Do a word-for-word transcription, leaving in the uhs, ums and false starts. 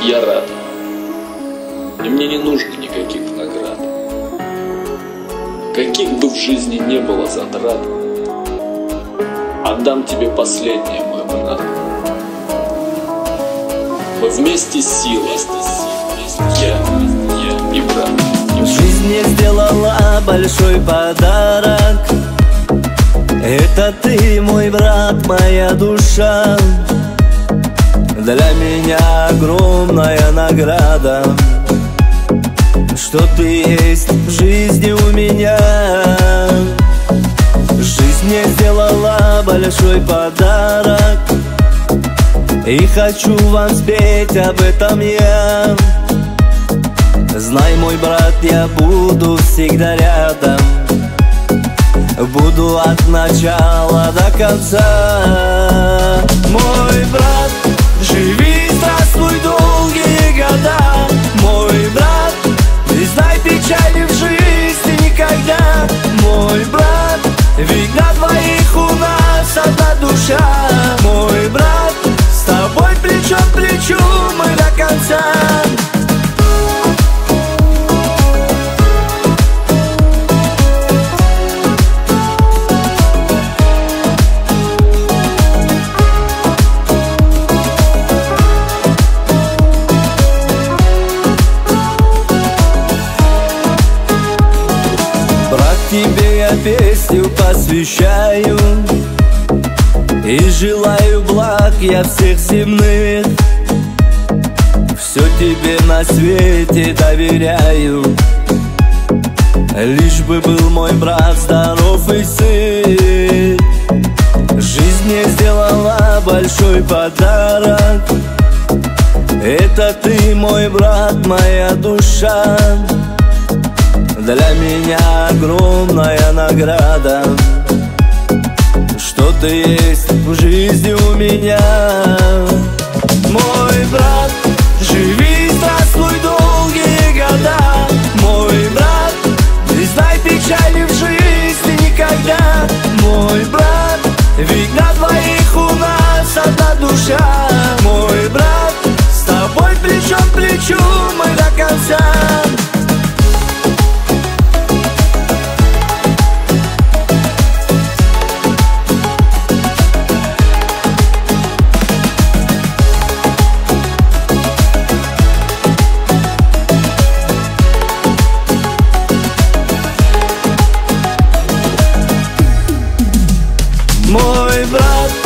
Я рад, и мне не нужно никаких наград. Каких бы в жизни не было затрат, отдам тебе последнее, мой брат. Мы вместе сила, я, я и брат. Жизнь мне сделала большой подарок. Это ты, мой брат, моя душа. Для меня огромная награда, что ты есть в жизни у меня. Жизнь мне сделала большой подарок, и хочу вам спеть об этом я. Знай, мой брат, я буду всегда рядом, буду от начала до конца. Мой брат, живи, здравствуй долгие года. Мой брат, не знай печали в жизни никогда. Мой брат, ведь на двоих у нас одна душа. Мой брат, с тобой плечом к плечу мы до конца. Тебе я песню посвящаю и желаю благ я всех земных. Все тебе на свете доверяю, лишь бы был мой брат здоров и сыт. Жизнь мне сделала большой подарок. Это ты, мой брат, моя душа. Для меня огромная награда, что ты есть в жизни у меня. Мой брат, живи, здравствуй долгие года. Мой брат, не знай печали в жизни никогда. Мой брат, ведь на двоих у нас одна душа. Мой брат, с тобой плечом к плечу мы до конца. Мой брат,